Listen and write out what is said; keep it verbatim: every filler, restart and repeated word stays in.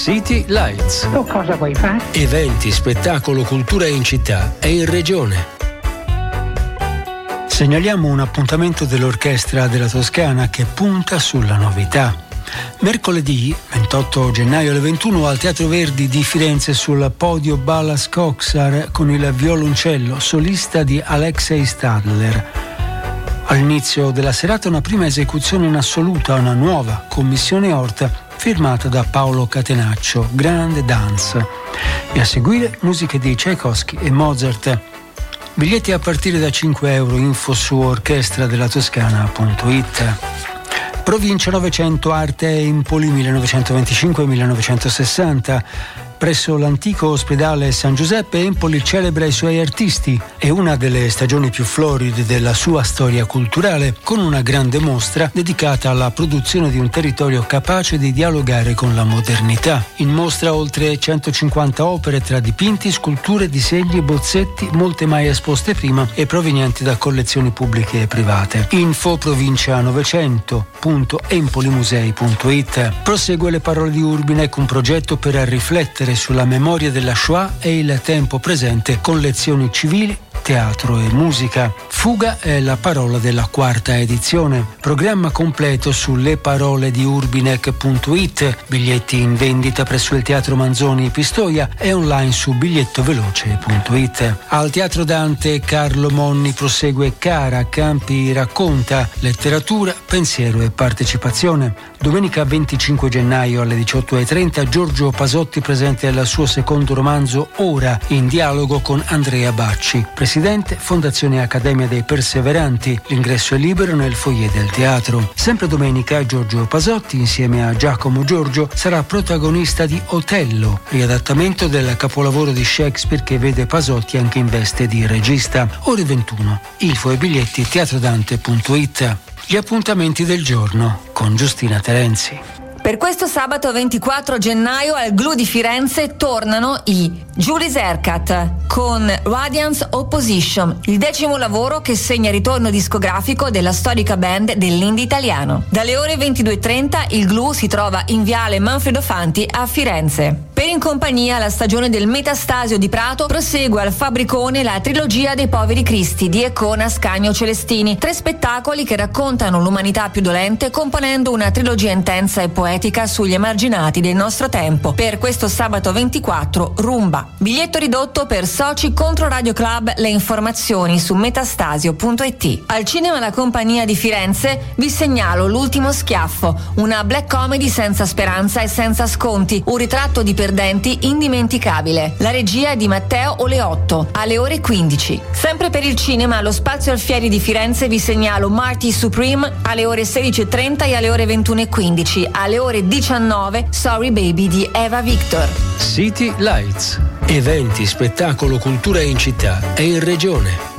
City Lights. Tu cosa vuoi fare? Eventi, spettacolo, cultura in città e in regione. Segnaliamo un appuntamento dell'Orchestra della Toscana che punta sulla novità. Mercoledì ventotto gennaio alle ventuno al Teatro Verdi di Firenze sul podio Balas Koksar con il violoncello solista di Alexei Stadler. All'inizio della serata una prima esecuzione in assoluta, una nuova commissione Horta firmata da Paolo Catenaccio, Grande Dance. E a seguire musiche di Tchaikovsky e Mozart. Biglietti a partire da cinque euro, info su orchestra della toscana punto it. Provincia Novecento, Arte Empoli millenovecentoventicinque millenovecentosessanta. Presso l'antico ospedale San Giuseppe, Empoli celebra i suoi artisti. È una delle stagioni più floride della sua storia culturale, con una grande mostra dedicata alla produzione di un territorio capace di dialogare con la modernità. In mostra oltre centocinquanta opere tra dipinti, sculture, disegni e bozzetti, molte mai esposte prima e provenienti da collezioni pubbliche e private. Info provincia novecento punto empolimusei punto it. Prosegue Le parole di Urbinek, un progetto per riflettere sulla memoria della Shoah e il tempo presente con lezioni civili, teatro e musica. Fuga è la parola della quarta edizione. Programma completo su le parole di urbinek punto it. Biglietti in vendita presso il Teatro Manzoni Pistoia e online su bigliettoveloce punto it. Al Teatro Dante Carlo Monni prosegue Cara Campi racconta, letteratura, pensiero e partecipazione. Domenica venticinque gennaio alle diciotto e trenta Giorgio Pasotti presenta il suo secondo romanzo Ora, in dialogo con Andrea Bacci, presidente Fondazione Accademia dei Perseveranti. L'ingresso è libero nel foyer del teatro. Sempre domenica Giorgio Pasotti insieme a Giacomo Giorgio sarà protagonista di Otello, riadattamento del capolavoro di Shakespeare che vede Pasotti anche in veste di regista. Ore ventuno. Info e biglietti teatrodante punto it. Gli appuntamenti del giorno con Giustina Terenzi. Per questo sabato ventiquattro gennaio al Glu di Firenze tornano i Julius Ercat con Radiance Opposition, il decimo lavoro che segna il ritorno discografico della storica band dell'indie italiano. Dalle ore ventidue e trenta il Glu si trova in viale Manfredo Fanti a Firenze. Per in compagnia la stagione del Metastasio di Prato prosegue al Fabricone la trilogia dei Poveri Cristi di Econa Scagno Celestini, tre spettacoli che raccontano l'umanità più dolente componendo una trilogia intensa e poetica sugli emarginati del nostro tempo. Per questo sabato ventiquattro Rumba. Biglietto ridotto per soci contro Radio Club, le informazioni su metastasio punto it. Al Cinema La Compagnia di Firenze vi segnalo L'ultimo schiaffo, una black comedy senza speranza e senza sconti, un ritratto di perdenti indimenticabile. La regia è di Matteo Oleotto, alle ore quindici. Sempre per il cinema allo Spazio Alfieri di Firenze vi segnalo Marty Supreme alle ore sedici e trenta e alle ore ventuno e quindici. Alle ore diciannove Sorry Baby di Eva Victor. City Lights. Eventi, spettacolo, cultura in città e in regione.